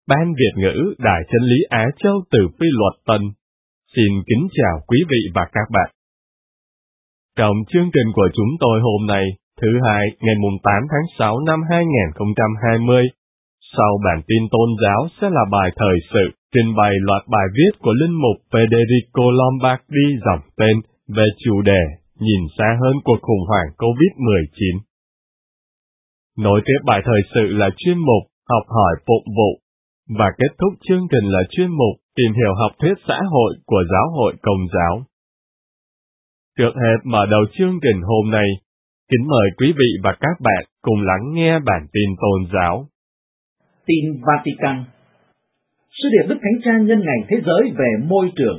Ban Việt ngữ Đài Chân lý Á Châu từ Phi Luật Tân. Xin kính chào quý vị và các bạn. Trong chương trình của chúng tôi hôm nay, thứ Hai, ngày 8 tháng 6 năm 2020, sau bản tin tôn giáo sẽ là bài thời sự, trình bày loạt bài viết của linh mục Federico Lombardi dòng tên về chủ đề Nhìn xa hơn cuộc khủng hoảng COVID-19. Nối tiếp bài thời sự là chuyên mục Học hỏi phụng vụ, và kết thúc chương trình là chuyên mục Tìm hiểu học thuyết xã hội của Giáo hội Công giáo. Trước hết mở đầu chương trình hôm nay, kính mời quý vị và các bạn cùng lắng nghe bản tin tôn giáo. Tin Vatican. Sứ điệp Đức Thánh Cha nhân ngày thế giới về môi trường.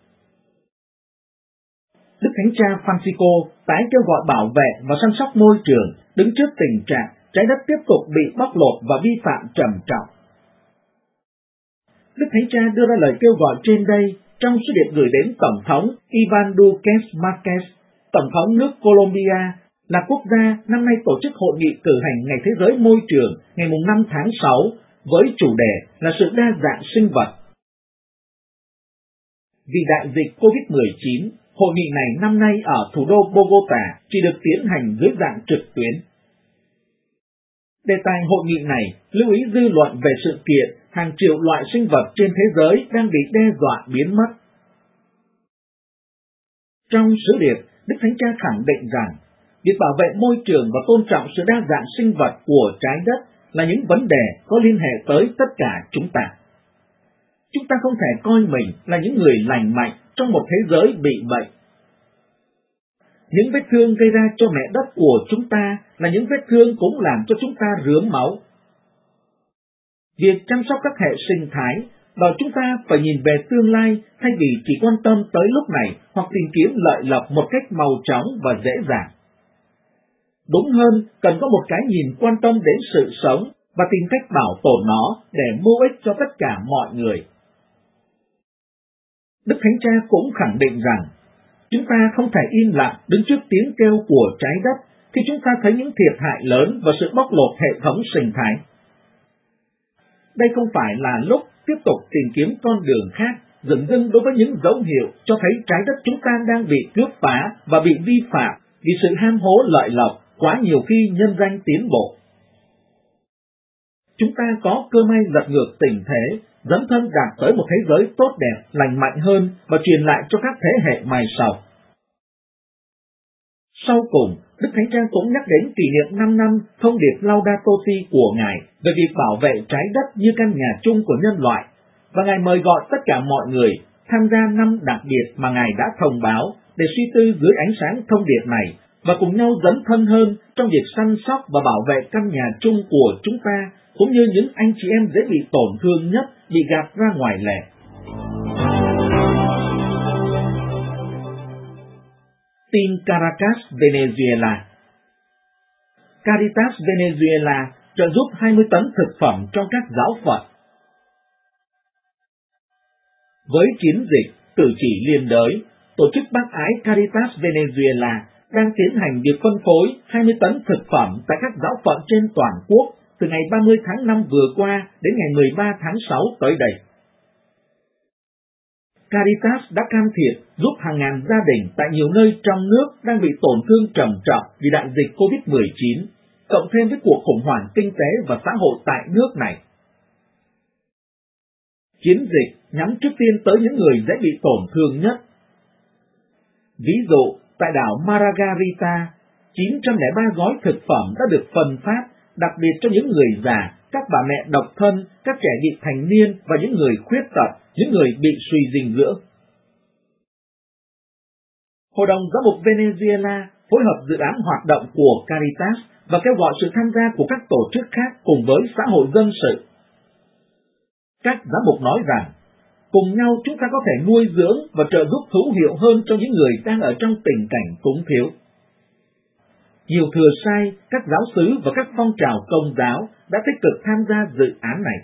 Đức Thánh Cha Francisco tái kêu gọi bảo vệ và chăm sóc môi trường, đứng trước tình trạng trái đất tiếp tục bị bóc lột và vi phạm trầm trọng. Đức Thánh Cha đưa ra lời kêu gọi trên đây trong sứ điệp gửi đến Tổng thống Iván Duque Márquez, Tổng thống nước Colombia, là quốc gia năm nay tổ chức hội nghị cử hành Ngày Thế giới Môi trường ngày 5 tháng 6 với chủ đề là sự đa dạng sinh vật. Vì đại dịch COVID-19, hội nghị này năm nay ở thủ đô Bogota chỉ được tiến hành dưới dạng trực tuyến. Đề tài hội nghị này lưu ý dư luận về sự kiện hàng triệu loại sinh vật trên thế giới đang bị đe dọa biến mất. Trong sứ điệp, Đức Thánh Cha khẳng định rằng việc bảo vệ môi trường và tôn trọng sự đa dạng sinh vật của trái đất là những vấn đề có liên hệ tới tất cả chúng ta. Chúng ta không thể coi mình là những người lành mạnh trong một thế giới bị bệnh. Những vết thương gây ra cho mẹ đất của chúng ta là những vết thương cũng làm cho chúng ta rớm máu. Việc chăm sóc các hệ sinh thái đòi chúng ta phải nhìn về tương lai thay vì chỉ quan tâm tới lúc này hoặc tìm kiếm lợi lộc một cách mau chóng và dễ dàng. Đúng hơn, cần có một cái nhìn quan tâm đến sự sống và tìm cách bảo tồn nó để mưu ích cho tất cả mọi người. Đức Thánh Cha cũng khẳng định rằng chúng ta không thể im lặng đứng trước tiếng kêu của trái đất khi chúng ta thấy những thiệt hại lớn và sự bóc lột hệ thống sinh thái. Đây không phải là lúc tiếp tục tìm kiếm con đường khác, dửng dưng đối với những dấu hiệu cho thấy trái đất chúng ta đang bị cướp phá và bị vi phạm vì sự ham hố lợi lộc quá nhiều khi nhân danh tiến bộ. Chúng ta có cơ may lật ngược tình thế, dấn thân đạt tới một thế giới tốt đẹp, lành mạnh hơn và truyền lại cho các thế hệ mai sau. Sau cùng, Đức Thánh Cha cũng nhắc đến kỷ niệm 5 năm thông điệp Laudato Si của Ngài về việc bảo vệ trái đất như căn nhà chung của nhân loại, và Ngài mời gọi tất cả mọi người tham gia năm đặc biệt mà Ngài đã thông báo để suy tư dưới ánh sáng thông điệp này và cùng nhau dấn thân hơn trong việc săn sóc và bảo vệ căn nhà chung của chúng ta, cũng như những anh chị em dễ bị tổn thương nhất, bị gạt ra ngoài lề. Tin Caracas, Venezuela. Caritas Venezuela trợ giúp 20 tấn thực phẩm trong các giáo phận. Với chiến dịch cử chỉ liên đới, tổ chức bác ái Caritas Venezuela đang tiến hành việc phân phối 20 tấn thực phẩm tại các giáo phận trên toàn quốc từ ngày 30 tháng 5 vừa qua đến ngày 13 tháng 6 tới đây. Caritas đã can thiệp giúp hàng ngàn gia đình tại nhiều nơi trong nước đang bị tổn thương trầm trọng vì đại dịch COVID-19, cộng thêm với cuộc khủng hoảng kinh tế và xã hội tại nước này. Chiến dịch nhắm trước tiên tới những người dễ bị tổn thương nhất. Ví dụ, tại đảo Margarita, 903 gói thực phẩm đã được phân phát, đặc biệt cho những người già, các bà mẹ độc thân, các trẻ vị thành niên và những người khuyết tật, những người bị suy dinh dưỡng. Hội đồng Giám mục Venezuela phối hợp dự án hoạt động của Caritas và kêu gọi sự tham gia của các tổ chức khác cùng với xã hội dân sự. Các giám mục nói rằng, cùng nhau chúng ta có thể nuôi dưỡng và trợ giúp hữu hiệu hơn cho những người đang ở trong tình cảnh túng thiếu. Nhiều thừa sai, các giáo xứ và các phong trào công giáo đã tích cực tham gia dự án này.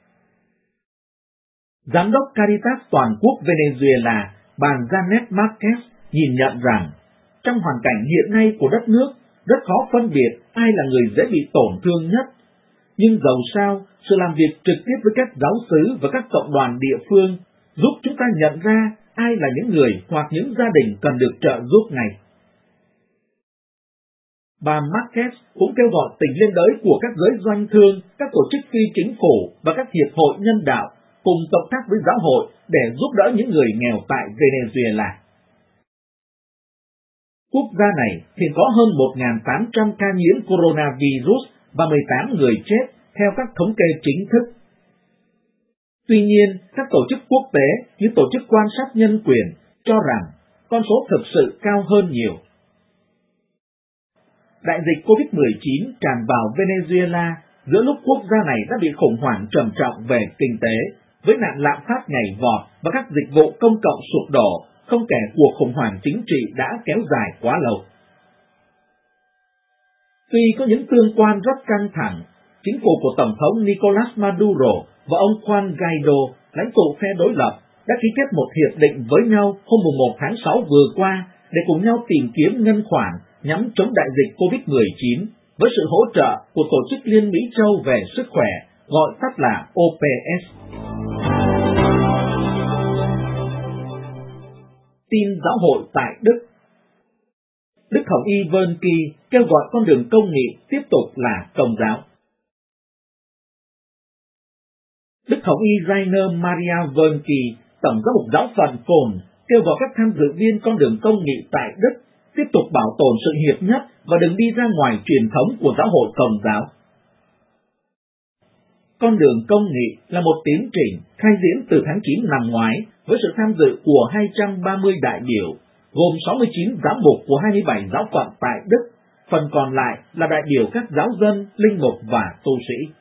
Giám đốc Caritas toàn quốc Venezuela, bà Janet Marquez, nhìn nhận rằng, trong hoàn cảnh hiện nay của đất nước, rất khó phân biệt ai là người dễ bị tổn thương nhất, Nhưng dầu sao, sự làm việc trực tiếp với các giáo xứ và các cộng đoàn địa phương giúp chúng ta nhận ra ai là những người hoặc những gia đình cần được trợ giúp ngay. Bà Marquez cũng kêu gọi tình liên đới của các giới doanh thương, các tổ chức phi chính phủ và các hiệp hội nhân đạo cùng cộng tác với giáo hội để giúp đỡ những người nghèo tại Venezuela. Quốc gia này hiện có hơn 1.800 ca nhiễm coronavirus và 18 người chết theo các thống kê chính thức. Tuy nhiên, các tổ chức quốc tế như Tổ chức Quan sát Nhân quyền cho rằng con số thực sự cao hơn nhiều. Đại dịch COVID-19 tràn vào Venezuela giữa lúc quốc gia này đã bị khủng hoảng trầm trọng về kinh tế, với nạn lạm phát nhảy vọt và các dịch vụ công cộng sụp đổ, không kể cuộc khủng hoảng chính trị đã kéo dài quá lâu. Tuy có những tương quan rất căng thẳng, chính phủ của Tổng thống Nicolas Maduro và ông Juan Guaido, lãnh tụ phe đối lập, đã ký kết một hiệp định với nhau hôm 1 tháng 6 vừa qua để cùng nhau tìm kiếm ngân khoản nhằm chống đại dịch COVID-19 với sự hỗ trợ của Tổ chức Liên Mỹ Châu về sức khỏe, gọi tắt là OPS. Tin giáo hội tại Đức. Đức Hồng Y Vern Kỳ kêu gọi con đường công nghị tiếp tục là Công giáo. Đức Hồng Y Rainer Maria Vern Kỳ, Tổng giám mục giáo phận Cồn, kêu gọi các tham dự viên con đường công nghị tại Đức tiếp tục bảo tồn sự hiệp nhất và đừng đi ra ngoài truyền thống của giáo hội Công giáo. Con đường công nghị là một tiến trình khai diễn từ tháng 9 năm ngoái với sự tham dự của 230 đại biểu, gồm 69 giám mục của 27 giáo phận tại Đức, phần còn lại là đại biểu các giáo dân, linh mục và tu sĩ.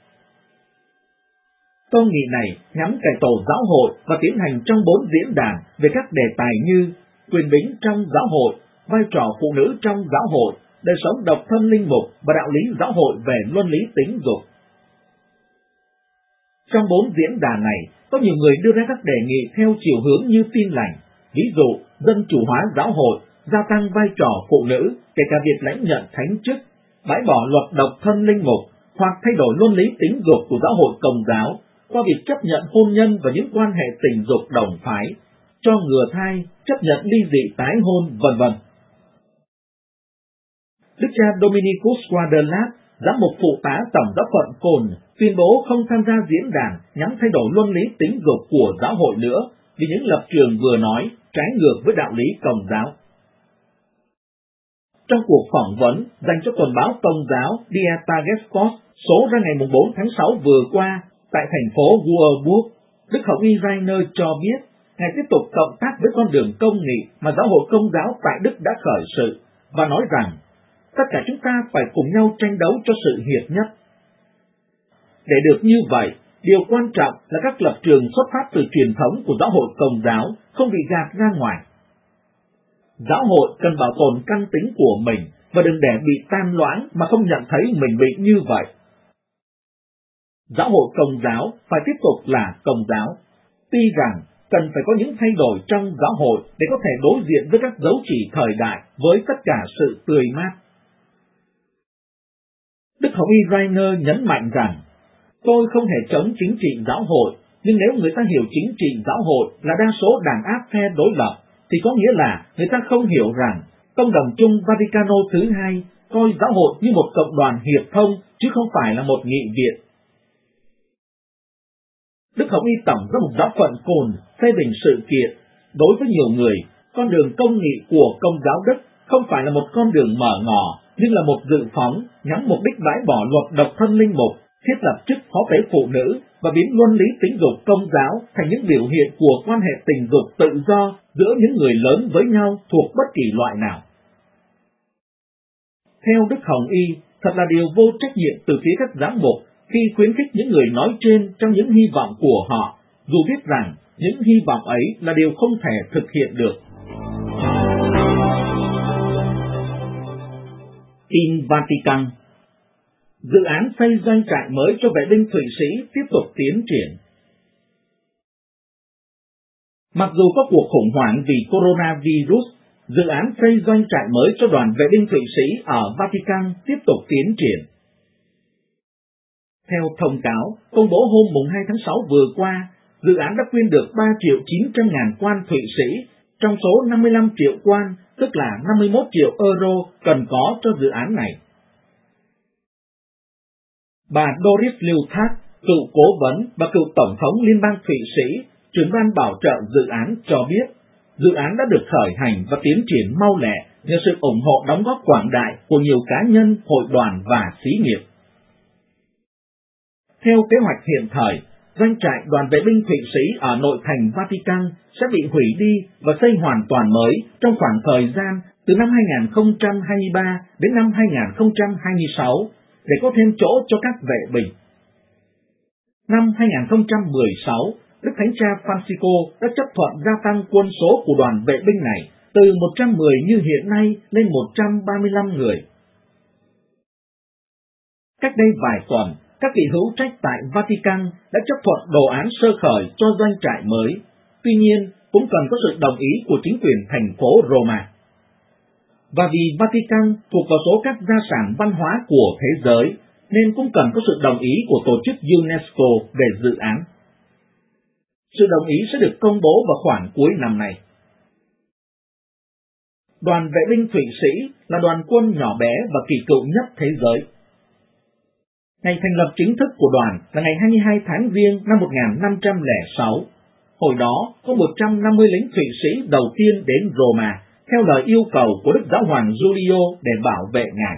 Công nghị này nhắm cải tổ giáo hội và tiến hành trong 4 diễn đàn về các đề tài như quyền bính trong giáo hội, vai trò phụ nữ trong giáo hội, đời sống độc thân linh mục và đạo lý giáo hội về luân lý tính dục. Trong 4 diễn đàn này, có nhiều người đưa ra các đề nghị theo chiều hướng như tin lành, ví dụ dân chủ hóa giáo hội, gia tăng vai trò phụ nữ, kể cả việc lãnh nhận thánh chức, bãi bỏ luật độc thân linh mục, hoặc thay đổi luân lý tính dục của giáo hội Công giáo qua việc chấp nhận hôn nhân và những quan hệ tình dục đồng phái, cho ngừa thai, chấp nhận ly dị tái hôn, v.v. Đức cha Dominicus Guadelat, giám mục phụ tá Tổng giáo phận Cồn, tuyên bố không tham gia diễn đàn nhằm thay đổi luân lý tính dục của giáo hội nữa vì những lập trường vừa nói trái ngược với đạo lý Công giáo. Trong cuộc phỏng vấn dành cho tuần báo Công giáo Dia Tagespost số ra ngày 4 tháng 6 vừa qua tại thành phố Würzburg, Đức Hồng Y Rainer cho biết Ngài tiếp tục cộng tác với con đường công nghị mà giáo hội Công giáo tại Đức đã khởi sự và nói rằng tất cả chúng ta phải cùng nhau tranh đấu cho sự hiệp nhất. Để được như vậy, điều quan trọng là các lập trường xuất phát từ truyền thống của giáo hội Công giáo không bị gạt ra ngoài. Giáo hội cần bảo tồn căn tính của mình và đừng để bị tan loãng mà không nhận thấy mình bị như vậy. Giáo hội Công giáo phải tiếp tục là Công giáo, tuy rằng cần phải có những thay đổi trong giáo hội để có thể đối diện với các dấu chỉ thời đại với tất cả sự tươi mát. Đức Hồng Y Rainer nhấn mạnh rằng, tôi không hề chống chính trị giáo hội, nhưng nếu người ta hiểu chính trị giáo hội là đa số đàn áp phe đối lập, thì có nghĩa là người ta không hiểu rằng Công đồng chung Vaticano thứ hai coi giáo hội như một cộng đoàn hiệp thông, chứ không phải là một nghị viện. Đức Hồng Y Tổng giám mục giáo phận Cồn phê bình sự kiện, đối với nhiều người, con đường công nghị của Công giáo Đức không phải là một con đường mở ngỏ, nhưng là một dự phóng nhắm mục đích bãi bỏ luật độc thân linh mục, thiết lập chức phó tế phụ nữ và biến luân lý tính dục Công giáo thành những biểu hiện của quan hệ tình dục tự do giữa những người lớn với nhau thuộc bất kỳ loại nào. Theo Đức Hồng Y, thật là điều vô trách nhiệm từ phía các giám mục khi khuyến khích những người nói trên trong những hy vọng của họ, dù biết rằng những hy vọng ấy là điều không thể thực hiện được. Tin Vatican. Dự án xây doanh trại mới cho vệ binh Thụy Sĩ tiếp tục tiến triển. Mặc dù có cuộc khủng hoảng vì coronavirus, dự án xây doanh trại mới cho đoàn vệ binh Thụy Sĩ ở Vatican tiếp tục tiến triển. Theo thông cáo công bố hôm mùng 2 tháng 6 vừa qua, dự án đã quyên được 3.900.000 quan Thụy Sĩ trong số 55 triệu quan, tức là 51 triệu euro cần có cho dự án này. Bà Doris Leuthard, cựu cố vấn và cựu Tổng thống Liên bang Thụy Sĩ, trưởng ban bảo trợ dự án cho biết, dự án đã được khởi hành và tiến triển mau lẹ nhờ sự ủng hộ đóng góp quảng đại của nhiều cá nhân, hội đoàn và xí nghiệp. Theo kế hoạch hiện thời, doanh trại đoàn vệ binh Thụy Sĩ ở nội thành Vatican sẽ bị hủy đi và xây hoàn toàn mới trong khoảng thời gian từ năm 2023 đến năm 2026 để có thêm chỗ cho các vệ binh. Năm 2016, Đức Thánh Cha Francisco đã chấp thuận gia tăng quân số của đoàn vệ binh này từ 110 như hiện nay lên 135 người. Cách đây vài tuần, các vị hữu trách tại Vatican đã chấp thuận đồ án sơ khởi cho doanh trại mới, tuy nhiên cũng cần có sự đồng ý của chính quyền thành phố Roma. Và vì Vatican thuộc vào số các gia sản văn hóa của thế giới, nên cũng cần có sự đồng ý của tổ chức UNESCO về dự án. Sự đồng ý sẽ được công bố vào khoảng cuối năm nay. Đoàn vệ binh Thụy Sĩ là đoàn quân nhỏ bé và kỳ cựu nhất thế giới. Ngày thành lập chính thức của đoàn là ngày 22 tháng Giêng năm 1506. Hồi đó, có 150 lính Thụy Sĩ đầu tiên đến Roma, theo lời yêu cầu của Đức Giáo hoàng Giulio để bảo vệ ngài.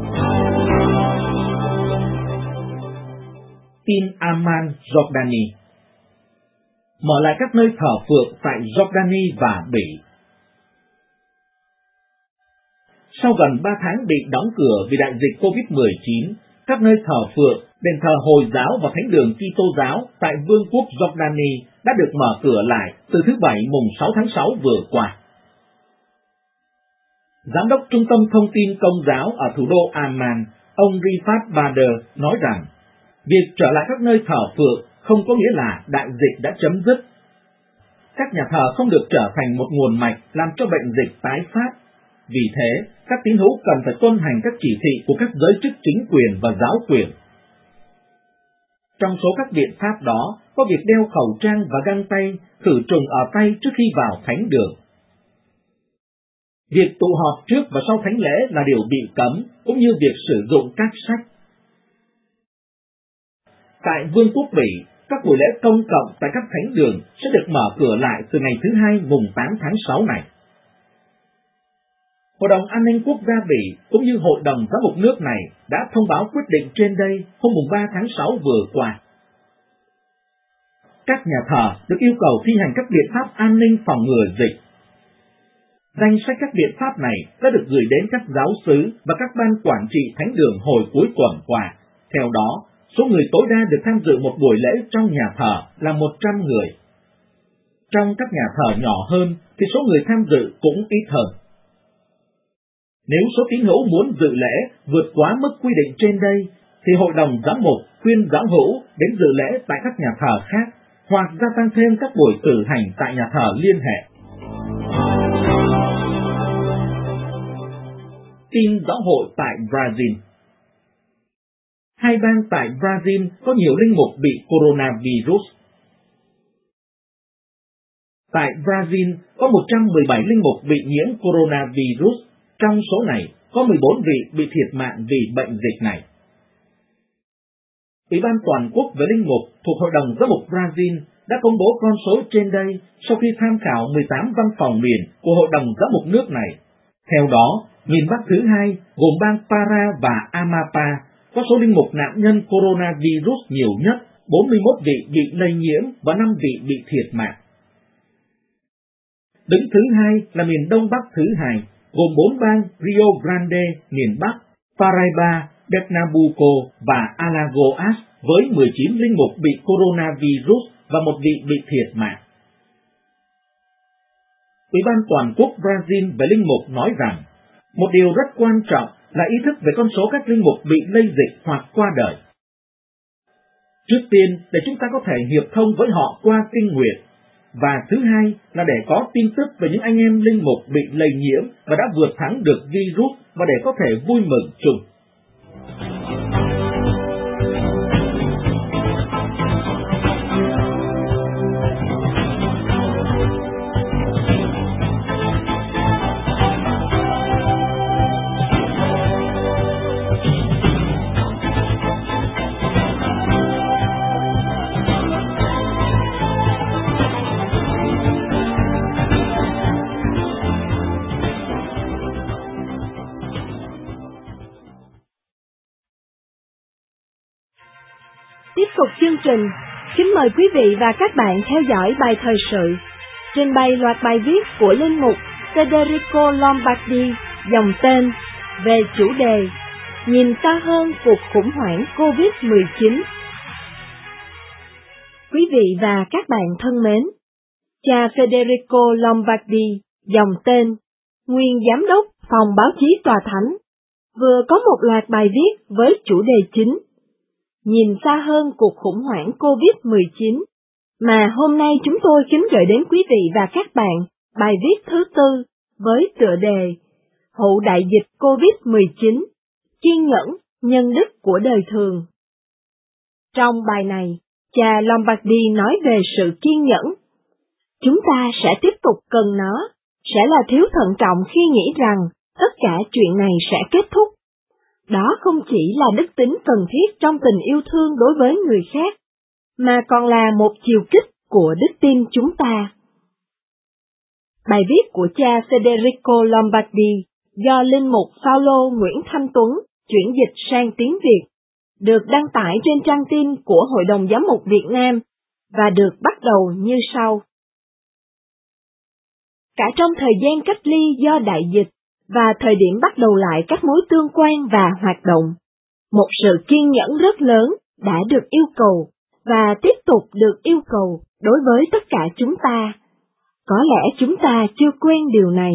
Tin Amman, Jordani. Mở lại các nơi thờ phượng tại Jordani và Bỉ. Sau gần 3 tháng bị đóng cửa vì đại dịch COVID-19, các nơi thờ phượng, đền thờ Hồi giáo và thánh đường Kitô giáo tại Vương quốc Jordani đã được mở cửa lại từ thứ Bảy mùng 6 tháng 6 vừa qua. Giám đốc Trung tâm Thông tin Công giáo ở thủ đô Amman, ông Rifat Bader nói rằng, việc trở lại các nơi thờ phượng không có nghĩa là đại dịch đã chấm dứt. Các nhà thờ không được trở thành một nguồn mạch làm cho bệnh dịch tái phát. Vì thế, các tín hữu cần phải tuân hành các chỉ thị của các giới chức chính quyền và giáo quyền. Trong số các biện pháp đó, có việc đeo khẩu trang và găng tay, khử trùng ở tay trước khi vào thánh đường. Việc tụ họp trước và sau thánh lễ là điều bị cấm, cũng như việc sử dụng các sách. Tại Vương quốc Bỉ, các buổi lễ công cộng tại các thánh đường sẽ được mở cửa lại từ ngày thứ Hai mùng 8 tháng 6 này. Hội đồng An ninh Quốc gia Bỉ cũng như Hội đồng Giám mục nước này đã thông báo quyết định trên đây hôm mùng 3 tháng 6 vừa qua. Các nhà thờ được yêu cầu thi hành các biện pháp an ninh phòng ngừa dịch. Danh sách các biện pháp này đã được gửi đến các giáo xứ và các ban quản trị thánh đường hồi cuối tuần qua. Theo đó, số người tối đa được tham dự một buổi lễ trong nhà thờ là 100 người. Trong các nhà thờ nhỏ hơn thì số người tham dự cũng ít hơn. Nếu số tín hữu muốn dự lễ vượt quá mức quy định trên đây, thì Hội đồng Giám mục khuyên giáo hữu đến dự lễ tại các nhà thờ khác, hoặc gia tăng thêm các buổi cử hành tại nhà thờ liên hệ. Tin giáo hội tại Brazil. Hai bang tại Brazil có nhiều linh mục bị coronavirus. Tại Brazil có 117 linh mục bị nhiễm coronavirus, trong số này có 14 vị bị thiệt mạng vì bệnh dịch này. Ủy ban toàn quốc về linh mục thuộc Hội đồng Giám mục Brazil đã công bố con số trên đây sau khi tham khảo 18 văn phòng miền của Hội đồng Giám mục nước này. Theo đó, miền Bắc thứ hai gồm bang Pará và Amapá có số linh mục nạn nhân coronavirus nhiều nhất, 41 vị bị lây nhiễm và 5 vị bị thiệt mạng. Đứng thứ hai là miền Đông Bắc thứ hai, gồm 4 bang Rio Grande miền Bắc, Paraíba, Pernambuco và Alagoas với 19 linh mục bị coronavirus và 1 vị bị thiệt mạng. Ủy ban toàn quốc Brazil về linh mục nói rằng, một điều rất quan trọng là ý thức về con số các linh mục bị lây dịch hoặc qua đời. Trước tiên, để chúng ta có thể hiệp thông với họ qua kinh nguyện, và thứ hai là để có tin tức về những anh em linh mục bị lây nhiễm và đã vượt thắng được virus và để có thể vui mừng chung. tục chương trình, kính mời quý vị và các bạn theo dõi bài thời sự, trình bày loạt bài viết của linh mục Federico Lombardi, dòng tên, về chủ đề Nhìn xa hơn cuộc khủng hoảng COVID-19. Quý vị và các bạn thân mến, cha Federico Lombardi, dòng tên, nguyên giám đốc phòng báo chí Tòa Thánh, vừa có một loạt bài viết với chủ đề chính Nhìn xa hơn cuộc khủng hoảng COVID-19, mà hôm nay chúng tôi kính gửi đến quý vị và các bạn bài viết thứ tư với tựa đề Hậu đại dịch COVID-19, kiên nhẫn, nhân đức của đời thường. Trong bài này, cha Lombardi nói về sự kiên nhẫn. Chúng ta sẽ tiếp tục cần nó, sẽ là thiếu thận trọng khi nghĩ rằng tất cả chuyện này sẽ kết thúc. Đó không chỉ là đức tính cần thiết trong tình yêu thương đối với người khác, mà còn là một chiều kích của đức tin chúng ta. Bài viết của cha Federico Lombardi do linh mục Phaolô Nguyễn Thanh Tuấn chuyển dịch sang tiếng Việt, được đăng tải trên trang tin của Hội đồng Giám mục Việt Nam và được bắt đầu như sau. Cả trong thời gian cách ly do đại dịch và thời điểm bắt đầu lại các mối tương quan và hoạt động, một sự kiên nhẫn rất lớn đã được yêu cầu và tiếp tục được yêu cầu đối với tất cả chúng ta. Có lẽ chúng ta chưa quen điều này.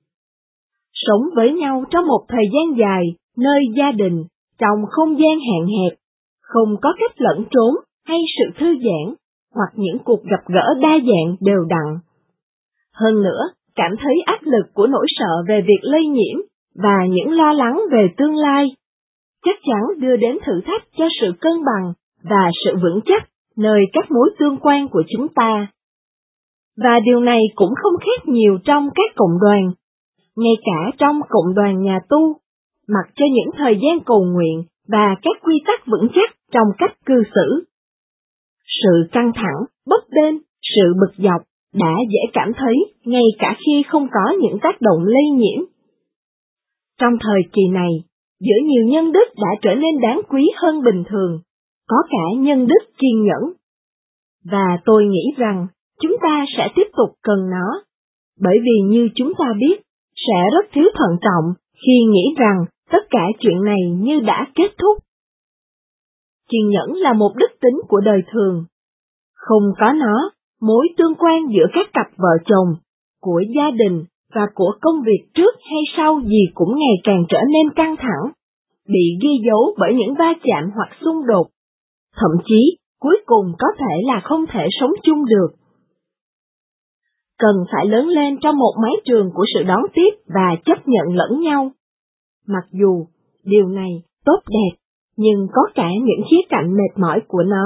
Sống với nhau trong một thời gian dài, nơi gia đình, trong không gian hạn hẹp, không có cách lẫn trốn hay sự thư giãn, hoặc những cuộc gặp gỡ đa dạng đều đặn. Hơn nữa, cảm thấy áp lực của nỗi sợ về việc lây nhiễm và những lo lắng về tương lai, chắc chắn đưa đến thử thách cho sự cân bằng và sự vững chắc nơi các mối tương quan của chúng ta. Và điều này cũng không khác nhiều trong các cộng đoàn, ngay cả trong cộng đoàn nhà tu, mặc cho những thời gian cầu nguyện và các quy tắc vững chắc trong cách cư xử. Sự căng thẳng, bấp bênh, sự bực dọc đã dễ cảm thấy ngay cả khi không có những tác động lây nhiễm. Trong thời kỳ này, giữa nhiều nhân đức đã trở nên đáng quý hơn bình thường, có cả nhân đức kiên nhẫn. Và tôi nghĩ rằng chúng ta sẽ tiếp tục cần nó, bởi vì như chúng ta biết, sẽ rất thiếu thận trọng khi nghĩ rằng tất cả chuyện này như đã kết thúc. Kiên nhẫn là một đức tính của đời thường. Không có nó, mối tương quan giữa các cặp vợ chồng, của gia đình và của công việc trước hay sau gì cũng ngày càng trở nên căng thẳng, bị ghi dấu bởi những va chạm hoặc xung đột. Thậm chí, cuối cùng có thể là không thể sống chung được. Cần phải lớn lên trong một mái trường của sự đón tiếp và chấp nhận lẫn nhau. Mặc dù, điều này tốt đẹp, nhưng có cả những khía cạnh mệt mỏi của nó.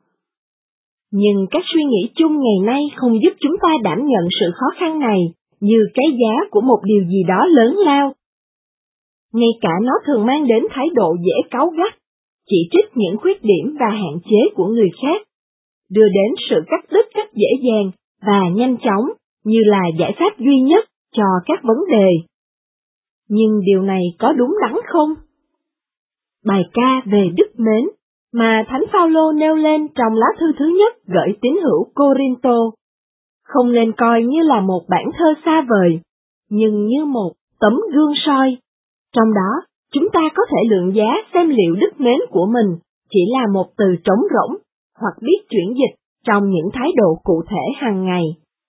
Nhưng các suy nghĩ chung ngày nay không giúp chúng ta đảm nhận sự khó khăn này như cái giá của một điều gì đó lớn lao. Ngay cả nó thường mang đến thái độ dễ cáu gắt, chỉ trích những khuyết điểm và hạn chế của người khác, đưa đến sự cắt đứt rất dễ dàng và nhanh chóng như là giải pháp duy nhất cho các vấn đề. Nhưng điều này có đúng đắn không? Bài ca về đức mến mà Thánh Phaolô nêu lên trong lá thư thứ nhất gửi tín hữu Cô-rin-tô không nên coi như là một bản thơ xa vời, nhưng như một tấm gương soi. Trong đó, chúng ta có thể lượng giá xem liệu đức mến của mình chỉ là một từ trống rỗng hoặc biết chuyển dịch trong những thái độ cụ thể hàng ngày.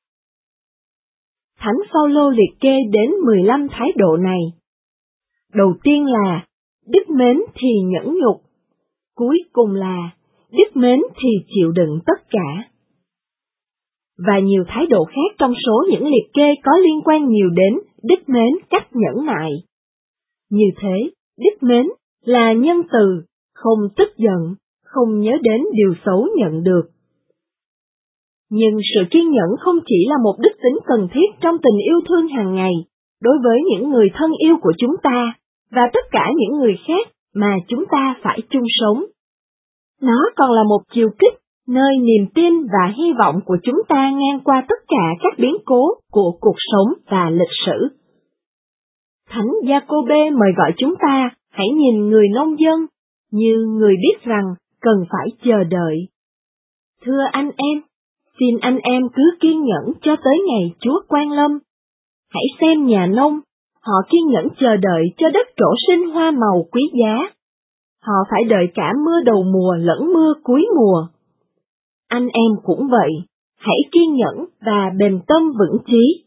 Thánh Phaolô liệt kê đến 15 thái độ này. Đầu tiên là đức mến thì nhẫn nhục, cuối cùng là đức mến thì chịu đựng tất cả. Và nhiều thái độ khác trong số những liệt kê có liên quan nhiều đến đức mến cách nhẫn nại. Như thế, đức mến là nhân từ, không tức giận, không nhớ đến điều xấu nhận được. Nhưng sự kiên nhẫn không chỉ là một đức tính cần thiết trong tình yêu thương hàng ngày, đối với những người thân yêu của chúng ta, và tất cả những người khác mà chúng ta phải chung sống. Nó còn là một chiều kích, nơi niềm tin và hy vọng của chúng ta ngang qua tất cả các biến cố của cuộc sống và lịch sử. Thánh Gia-cô-bê mời gọi chúng ta hãy nhìn người nông dân như người biết rằng cần phải chờ đợi. Thưa anh em, xin anh em cứ kiên nhẫn cho tới ngày Chúa Quang lâm. Hãy xem nhà nông, họ kiên nhẫn chờ đợi cho đất trổ sinh hoa màu quý giá. Họ phải đợi cả mưa đầu mùa lẫn mưa cuối mùa. Anh em cũng vậy, hãy kiên nhẫn và bền tâm vững chí.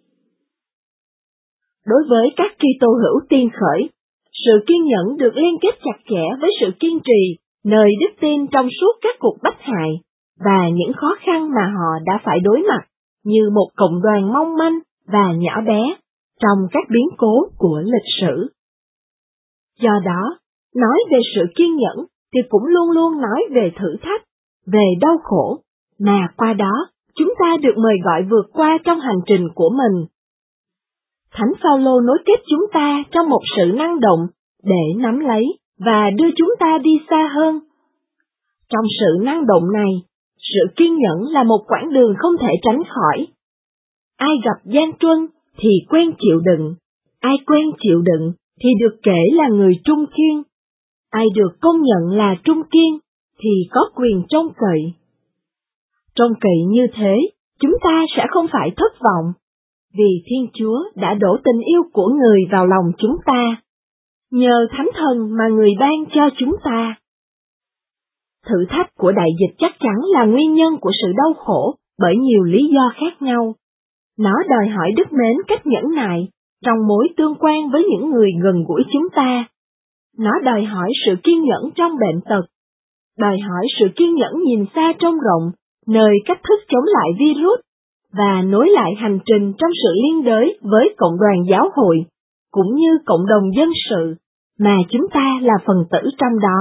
Đối với các Kitô hữu tiên khởi, sự kiên nhẫn được liên kết chặt chẽ với sự kiên trì, nơi đức tin trong suốt các cuộc bách hại, và những khó khăn mà họ đã phải đối mặt, như một cộng đoàn mong manh và nhỏ bé, trong các biến cố của lịch sử. Do đó, nói về sự kiên nhẫn thì cũng luôn luôn nói về thử thách, về đau khổ, mà qua đó chúng ta được mời gọi vượt qua trong hành trình của mình. Thánh Phaolô nối kết chúng ta trong một sự năng động để nắm lấy và đưa chúng ta đi xa hơn. Trong sự năng động này, sự kiên nhẫn là một quãng đường không thể tránh khỏi. Ai gặp gian truân thì quen chịu đựng, ai quen chịu đựng thì được kể là người trung kiên. Ai được công nhận là trung kiên thì có quyền trông cậy. Trông cậy như thế, chúng ta sẽ không phải thất vọng, vì Thiên Chúa đã đổ tình yêu của người vào lòng chúng ta, nhờ Thánh Thần mà người ban cho chúng ta. Thử thách của đại dịch chắc chắn là nguyên nhân của sự đau khổ bởi nhiều lý do khác nhau. Nó đòi hỏi đức mến cách nhẫn nại trong mối tương quan với những người gần gũi chúng ta. Nó đòi hỏi sự kiên nhẫn trong bệnh tật, đòi hỏi sự kiên nhẫn nhìn xa trông rộng, nơi cách thức chống lại virus, và nối lại hành trình trong sự liên đới với cộng đoàn giáo hội, cũng như cộng đồng dân sự, mà chúng ta là phần tử trong đó.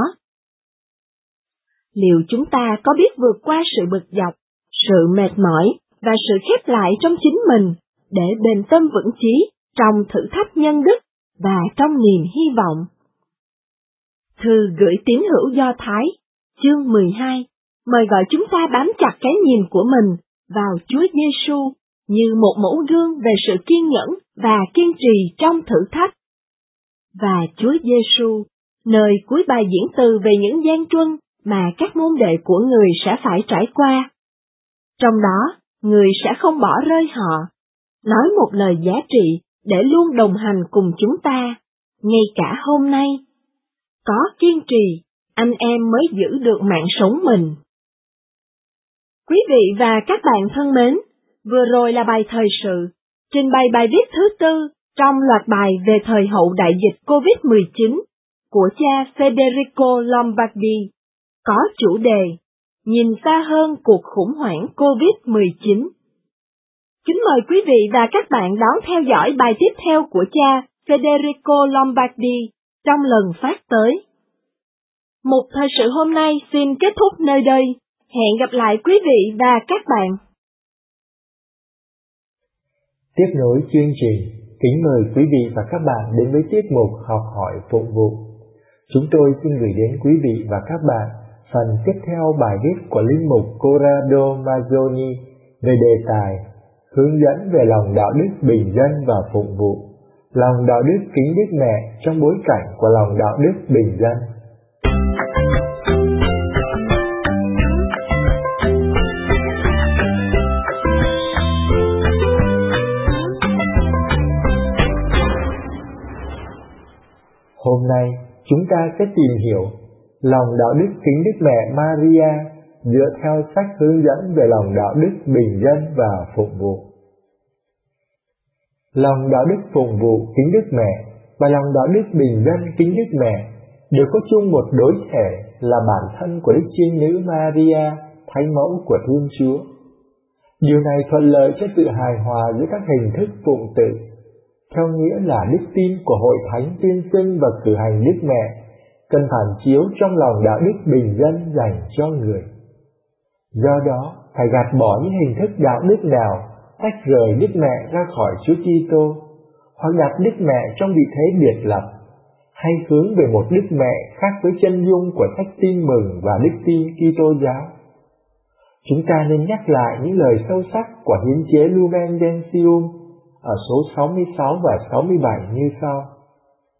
Liệu chúng ta có biết vượt qua sự bực dọc, sự mệt mỏi và sự khép lại trong chính mình, để bền tâm vững chí trong thử thách nhân đức và trong niềm hy vọng? Thư gửi tín hữu Do Thái, chương 12, mời gọi chúng ta bám chặt cái nhìn của mình vào Chúa Giêsu như một mẫu gương về sự kiên nhẫn và kiên trì trong thử thách. Và Chúa Giêsu, nơi cuối bài diễn từ về những gian truân mà các môn đệ của người sẽ phải trải qua. Trong đó, người sẽ không bỏ rơi họ, nói một lời giá trị để luôn đồng hành cùng chúng ta, ngay cả hôm nay. Có kiên trì, anh em mới giữ được mạng sống mình. Quý vị và các bạn thân mến, vừa rồi là bài thời sự, trình bày bài viết thứ 4 trong loạt bài về thời hậu đại dịch COVID-19 của cha Federico Lombardi, có chủ đề Nhìn xa hơn cuộc khủng hoảng COVID-19. Kính mời quý vị và các bạn đón theo dõi bài tiếp theo của cha Federico Lombardi trong lần phát tới. Một thời sự hôm nay xin kết thúc nơi đây. Hẹn gặp lại quý vị và các bạn. Tiếp nối chương trình, kính mời quý vị và các bạn đến với tiết mục Học hỏi phụng vụ. Chúng tôi xin gửi đến quý vị và các bạn phần tiếp theo bài viết của linh mục Corrado Mazzoni về đề tài hướng dẫn về lòng đạo đức bình dân và phụng vụ, lòng đạo đức kính Đức Mẹ trong bối cảnh của lòng đạo đức bình dân. Hôm nay, chúng ta sẽ tìm hiểu lòng đạo đức kính Đức Mẹ Maria dựa theo sách hướng dẫn về lòng đạo đức bình dân và phụng vụ. Lòng đạo đức phụng vụ kính Đức Mẹ và lòng đạo đức bình dân kính Đức Mẹ đều có chung một đối thể là bản thân của Đức Chiên Nữ Maria, Thánh Mẫu của Thiên Chúa. Điều này thuận lợi cho sự hài hòa giữa các hình thức phụng tự, theo nghĩa là đức tin của hội thánh tuyên xưng và cử hành Đức Mẹ, cần phản chiếu trong lòng đạo đức bình dân dành cho người. Do đó, phải gạt bỏ những hình thức đạo đức nào tách rời Đức Mẹ ra khỏi Chúa Kitô, hoặc đặt Đức Mẹ trong vị thế biệt lập, hay hướng về một Đức Mẹ khác với chân dung của sách Tin Mừng và đức tin Kitô giáo. Chúng ta nên nhắc lại những lời sâu sắc của hiến chế Lumen Gentium ở số 66 và 67 như sau.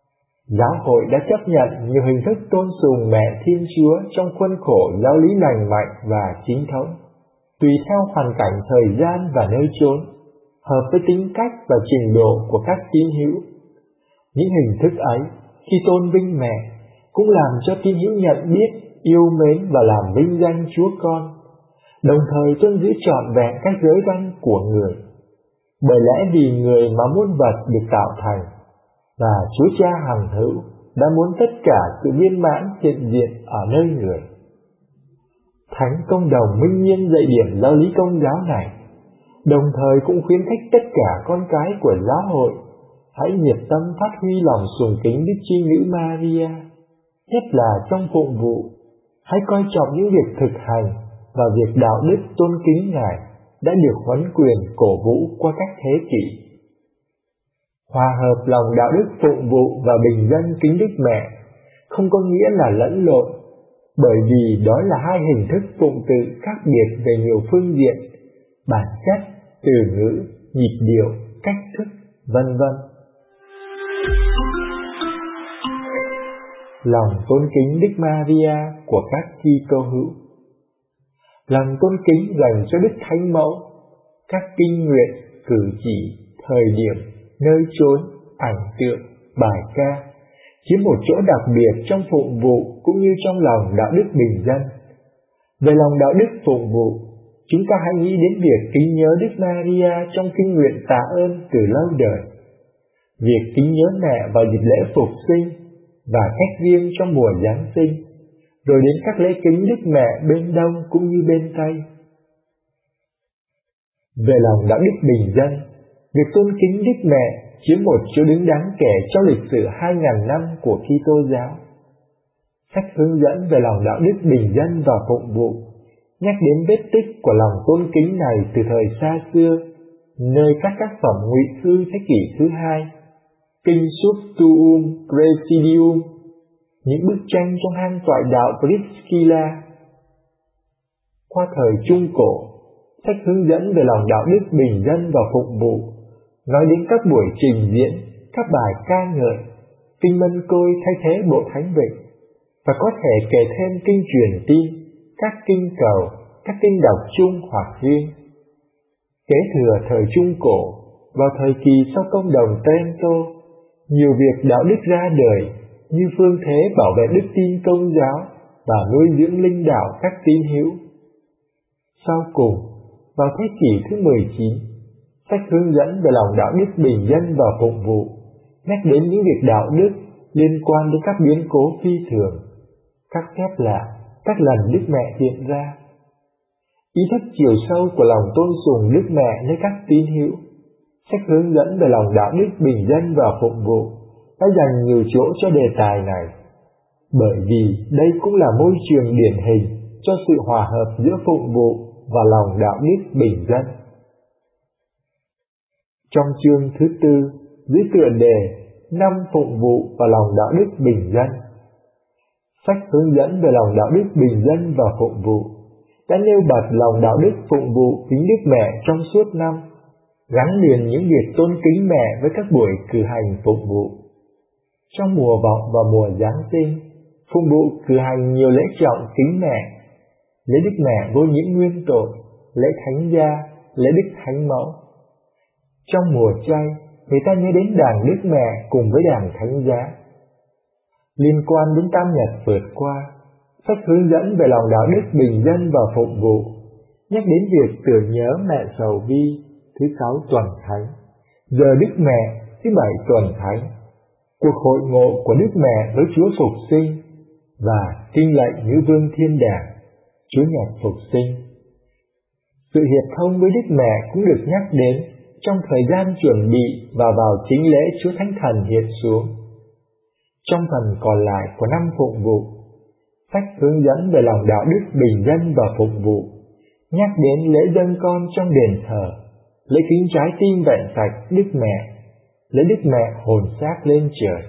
Giáo hội đã chấp nhận nhiều hình thức tôn sùng mẹ Thiên Chúa trong khuôn khổ giáo lý lành mạnh và chính thống, tùy theo hoàn cảnh thời gian và nơi chốn, hợp với tính cách và trình độ của các tín hữu. Những hình thức ấy, khi tôn vinh mẹ, cũng làm cho tín hữu nhận biết, yêu mến và làm vinh danh Chúa Con, đồng thời tuân giữ trọn vẹn các giới răn của người. Bởi lẽ vì người mà muôn vật được tạo thành, và Chúa Cha hằng hữu đã muốn tất cả sự viên mãn hiện diện ở nơi người. Thánh Công Đồng minh nhiên dạy điểm giáo lý Công giáo này, đồng thời cũng khuyến khích tất cả con cái của giáo hội hãy nhiệt tâm phát huy lòng sùng kính Đức Chi Nữ Maria, nhất là trong phụng vụ. Hãy coi trọng những việc thực hành và việc đạo đức tôn kính Ngài đã được huấn quyền cổ vũ qua các thế kỷ. Hòa hợp lòng đạo đức phụng vụ và bình dân kính Đức Mẹ không có nghĩa là lẫn lộn, bởi vì đó là hai hình thức phụng tự khác biệt về nhiều phương diện, bản chất, từ ngữ, nhịp điệu, cách thức, vân vân. Lòng tôn kính Đức Maria của các Kitô hữu. Lòng tôn kính dành cho Đức Thánh Mẫu, các kinh nguyện, cử chỉ, thời điểm, nơi chốn, ảnh tượng, bài ca chiếm một chỗ đặc biệt trong phụng vụ cũng như trong lòng đạo đức bình dân. Về lòng đạo đức phụng vụ, chúng ta hãy nghĩ đến việc kính nhớ Đức Maria trong kinh nguyện tạ ơn từ lâu đời, việc kính nhớ mẹ vào dịp lễ Phục sinh và cách riêng trong mùa Giáng sinh, rồi đến các lễ kính Đức Mẹ bên Đông cũng như bên Tây. Về lòng đạo đức bình dân, việc tôn kính Đức Mẹ chiếm một chỗ đứng đáng kể trong lịch sử 2.000 năm của Kitô giáo. Sách hướng dẫn về lòng đạo đức bình dân và phụng vụ nhắc đến vết tích của lòng tôn kính này từ thời xa xưa, nơi các tác phẩm ngụy thư thế kỷ thứ 2, Kinh Subtuum Presidium, những bức tranh trong hang toại đạo Priscilla. Qua thời Trung Cổ, sách hướng dẫn về lòng đạo đức bình dân và phụng vụ nói đến các buổi trình diễn, các bài ca ngợi, kinh mân côi thay thế bộ thánh vịnh, và có thể kể thêm kinh truyền tin, các kinh cầu, các kinh đọc chung hoặc riêng. Kế thừa thời Trung Cổ, vào thời kỳ sau công đồng Trento, nhiều việc đạo đức ra đời như phương thế bảo vệ đức tin Công giáo và nuôi dưỡng linh đạo các tín hữu. Sau cùng, vào thế kỷ thứ 19, sách hướng dẫn về lòng đạo đức bình dân và phụng vụ nhắc đến những việc đạo đức liên quan đến các biến cố phi thường, các phép lạ, các lần Đức Mẹ hiện ra. Ý thức chiều sâu của lòng tôn sùng Đức Mẹ nơi các tín hữu, sách hướng dẫn về lòng đạo đức bình dân và phụng vụ đã dành nhiều chỗ cho đề tài này, bởi vì đây cũng là môi trường điển hình cho sự hòa hợp giữa phụng vụ và lòng đạo đức bình dân. Trong chương thứ 4, dưới tựa đề 5 phụng vụ và lòng đạo đức bình dân, sách hướng dẫn về lòng đạo đức bình dân và phụng vụ đã nêu bật lòng đạo đức phụng vụ kính Đức Mẹ trong suốt năm, gắn liền những việc tôn kính mẹ với các buổi cử hành phụng vụ. Trong mùa vọng và mùa Giáng sinh, phụng vụ cử hành nhiều lễ trọng kính mẹ: lễ Đức Mẹ vô nhiễm nguyên tội, lễ Thánh Gia, lễ Đức Thánh Mẫu. Trong mùa chay, người ta nhớ đến đàn Đức Mẹ cùng với đàn Thánh Giá. Liên quan đến Tam Nhật vượt qua, sách hướng dẫn về lòng đạo đức bình dân và phụng vụ nhắc đến việc tưởng nhớ mẹ Sầu Vi thứ 6 tuần thánh, giờ Đức Mẹ thứ 7 tuần thánh, cuộc hội ngộ của Đức Mẹ với Chúa Phục sinh và kinh lệnh Nữ Vương Thiên Đàng, Chúa Nhật Phục sinh. Sự hiệp thông với Đức Mẹ cũng được nhắc đến trong thời gian chuẩn bị và vào chính lễ Chúa Thánh Thần hiện xuống. Trong phần còn lại của năm phụng vụ, sách hướng dẫn về lòng đạo đức bình dân và phụng vụ nhắc đến lễ dâng con trong đền thờ, lễ kính trái tim vẹn sạch Đức Mẹ, lễ Đức Mẹ hồn xác lên trời.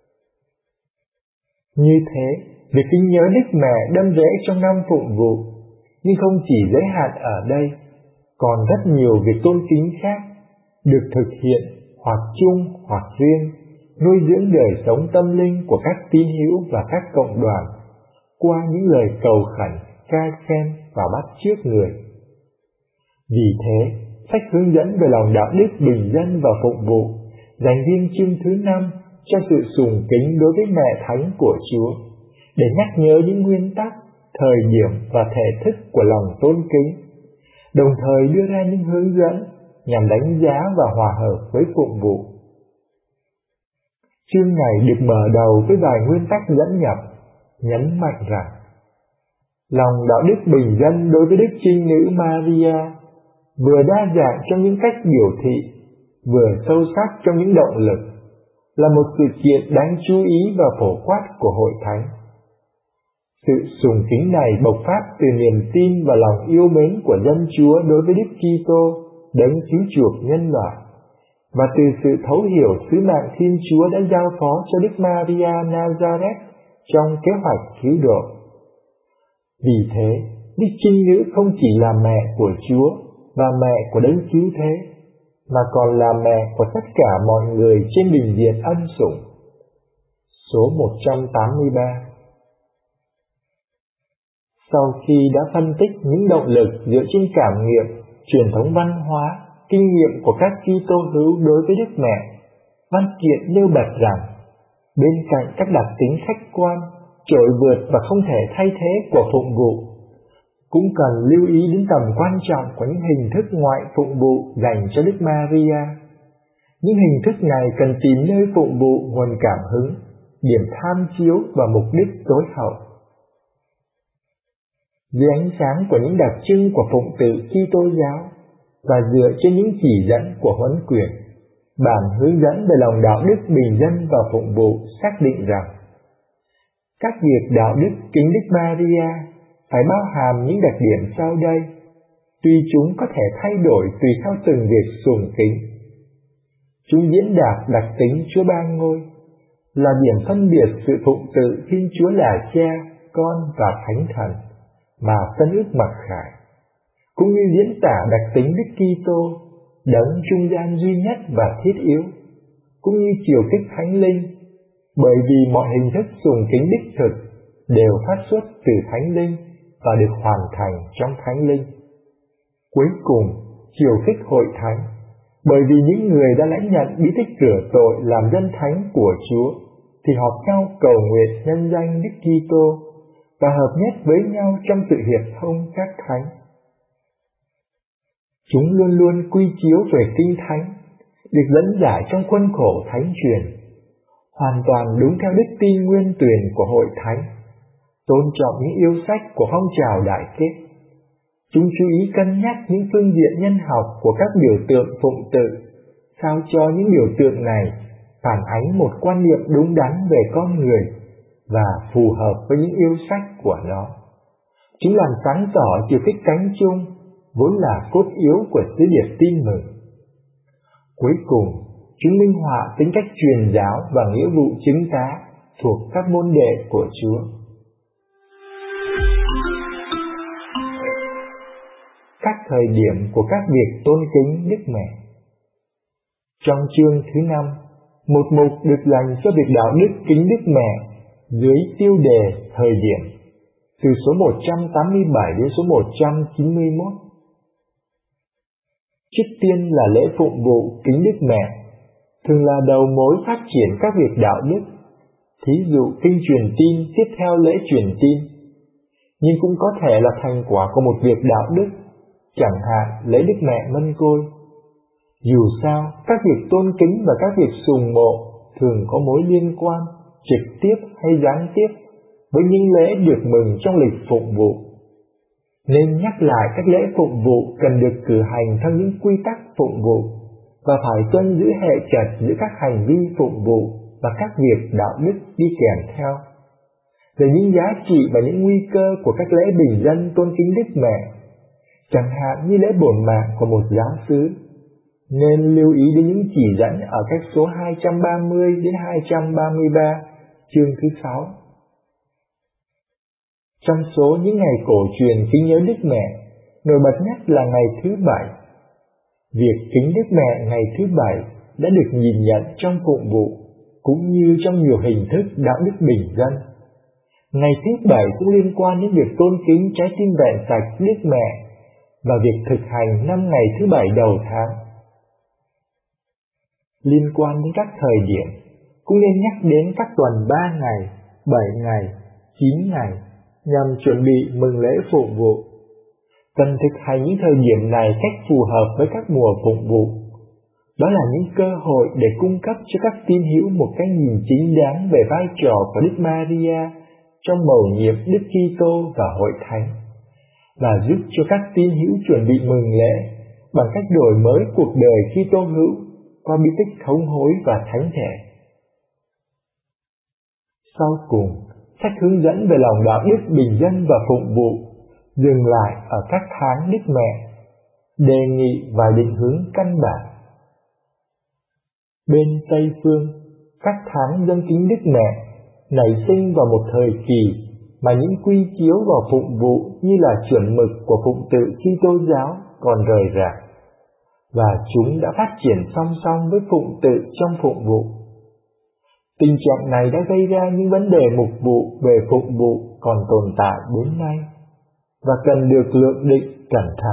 Như thế, việc kính nhớ Đức Mẹ đâm rễ trong năm phụng vụ, nhưng không chỉ giới hạn ở đây, còn rất nhiều việc tôn kính khác được thực hiện hoặc chung hoặc riêng nuôi dưỡng đời sống tâm linh của các tín hữu và các cộng đoàn qua những lời cầu khẩn, ca khen và bắt chước người. Vì thế, sách hướng dẫn về lòng đạo đức bình dân và phụng vụ dành riêng chương thứ 5 cho sự sùng kính đối với Mẹ Thánh của Chúa, để nhắc nhớ những nguyên tắc, thời điểm và thể thức của lòng tôn kính, đồng thời đưa ra những hướng dẫn nhằm đánh giá và hòa hợp với phụng vụ. Chương này được mở đầu với vài nguyên tắc dẫn nhập, nhấn mạnh rằng lòng đạo đức bình dân đối với Đức Trinh Nữ Maria vừa đa dạng trong những cách biểu thị, vừa sâu sắc trong những động lực, là một sự kiện đáng chú ý và phổ quát của Hội Thánh. Sự sùng kính này bộc phát từ niềm tin và lòng yêu mến của dân Chúa đối với Đức Kitô, đấng cứu chuộc nhân loại, và từ sự thấu hiểu sứ mạng Thiên Chúa đã giao phó cho Đức Maria Nazareth trong kế hoạch cứu độ. Vì thế, Đức Trinh Nữ không chỉ là mẹ của Chúa và mẹ của đấng cứu thế, mà còn là mẹ của tất cả mọi người trên bình diện ân sủng. Số 183. Sau khi đã phân tích những động lực dựa trên cảm nghiệm, truyền thống văn hóa, kinh nghiệm của các Kitô hữu đối với Đức Mẹ, văn kiện nêu bật rằng bên cạnh các đặc tính khách quan, trội vượt và không thể thay thế của phụng vụ, cũng cần lưu ý đến tầm quan trọng của những hình thức ngoại phụng vụ dành cho Đức Maria. Những hình thức này cần tìm nơi phụng vụ nguồn cảm hứng, điểm tham chiếu và mục đích tối hậu. Dưới ánh sáng của những đặc trưng của phụng tự Kitô giáo và dựa trên những chỉ dẫn của Huấn Quyền, bản hướng dẫn về lòng đạo đức bình dân và phụng vụ xác định rằng các việc đạo đức kính Đức Maria phải bao hàm những đặc điểm sau đây, tuy chúng có thể thay đổi tùy theo từng việc sùng kính. Chúng diễn đạt đặc tính Chúa Ba Ngôi, là điểm phân biệt sự phụng tự Thiên Chúa là Cha, Con và Thánh Thần mà Tân Ước mặc khải, cũng như diễn tả đặc tính Đức Kitô, đấng trung gian duy nhất và thiết yếu, cũng như chiều kích Thánh Linh, bởi vì mọi hình thức sùng kính đích thực đều phát xuất từ Thánh Linh và được hoàn thành trong Thánh Linh. Cuối cùng, chiều khích Hội Thánh, bởi vì những người đã lãnh nhận bí tích rửa tội làm dân thánh của Chúa, thì họp nhau cầu nguyện nhân danh Đức Kitô và hợp nhất với nhau trong sự hiệp thông các thánh. Chúng luôn luôn quy chiếu về Kinh Thánh, được dẫn giải trong khuôn khổ thánh truyền, hoàn toàn đúng theo đức tin nguyên tuyển của Hội Thánh, tôn trọng những yêu sách của phong trào đại kết. Chúng chú ý cân nhắc những phương diện nhân học của các biểu tượng phụng tự, sao cho những biểu tượng này phản ánh một quan niệm đúng đắn về con người và phù hợp với những yêu sách của nó. Chúng làm sáng tỏ chiều kích cánh chung, vốn là cốt yếu của sứ điệp tin mừng. Cuối cùng, chúng minh họa tính cách truyền giáo và nghĩa vụ chứng tá thuộc các môn đệ của Chúa. Các thời điểm của các việc tôn kính Đức Mẹ. Trong chương thứ 5, một mục được dành cho việc đạo đức kính Đức Mẹ dưới tiêu đề thời điểm, từ số 187 đến số 191. Trước tiên là lễ phụng vụ kính Đức Mẹ, thường là đầu mối phát triển các việc đạo đức, thí dụ kinh truyền tin tiếp theo lễ truyền tin, nhưng cũng có thể là thành quả của một việc đạo đức, chẳng hạn lễ Đức Mẹ Mân Côi. Dù sao, các việc tôn kính và các việc sùng mộ thường có mối liên quan, trực tiếp hay gián tiếp, với những lễ được mừng trong lịch phụng vụ. Nên nhắc lại các lễ phụng vụ cần được cử hành theo những quy tắc phụng vụ, và phải tuân giữ hệ trật giữa các hành vi phụng vụ và các việc đạo đức đi kèm theo. Về những giá trị và những nguy cơ của các lễ bình dân tôn kính Đức Mẹ, chẳng hạn như lễ bổn mạng của một giáo xứ, nên lưu ý đến những chỉ dẫn ở các số 230 đến 233, chương thứ 6. Trong số những ngày cổ truyền kính nhớ Đức Mẹ, nổi bật nhất là ngày thứ Bảy. Việc kính Đức Mẹ ngày thứ Bảy đã được nhìn nhận trong phụng vụ, cũng như trong nhiều hình thức đạo đức bình dân. Ngày thứ bảy cũng liên quan đến việc tôn kính trái tim vẹn sạch Đức Mẹ và việc thực hành 5 ngày thứ bảy đầu tháng. Liên quan đến các thời điểm, cũng nên nhắc đến các tuần 3 ngày, 7 ngày, 9 ngày nhằm chuẩn bị mừng lễ phụng vụ. Cần thực hành những thời điểm này cách phù hợp với các mùa phụng vụ. Đó là những cơ hội để cung cấp cho các tín hữu một cái nhìn chính đáng về vai trò của Đức Maria trong mầu nhiệm Đức Kitô và Hội Thánh, và giúp cho các tín hữu chuẩn bị mừng lễ bằng cách đổi mới cuộc đời Kitô hữu qua bí tích thống hối và thánh thể. Sau cùng, sách hướng dẫn về lòng đạo đức bình dân và phụng vụ dừng lại ở các tháng Đức Mẹ, đề nghị và định hướng căn bản. Bên Tây phương, các tháng dâng kính Đức Mẹ nảy sinh vào một thời kỳ mà những quy chiếu vào phụng vụ như là chuẩn mực của phụng tự Kitô giáo còn rời rạc, và chúng đã phát triển song song với phụng tự trong phụng vụ. Tình trạng này đã gây ra những vấn đề mục vụ về phụng vụ còn tồn tại đến nay và cần được lượng định cẩn thận.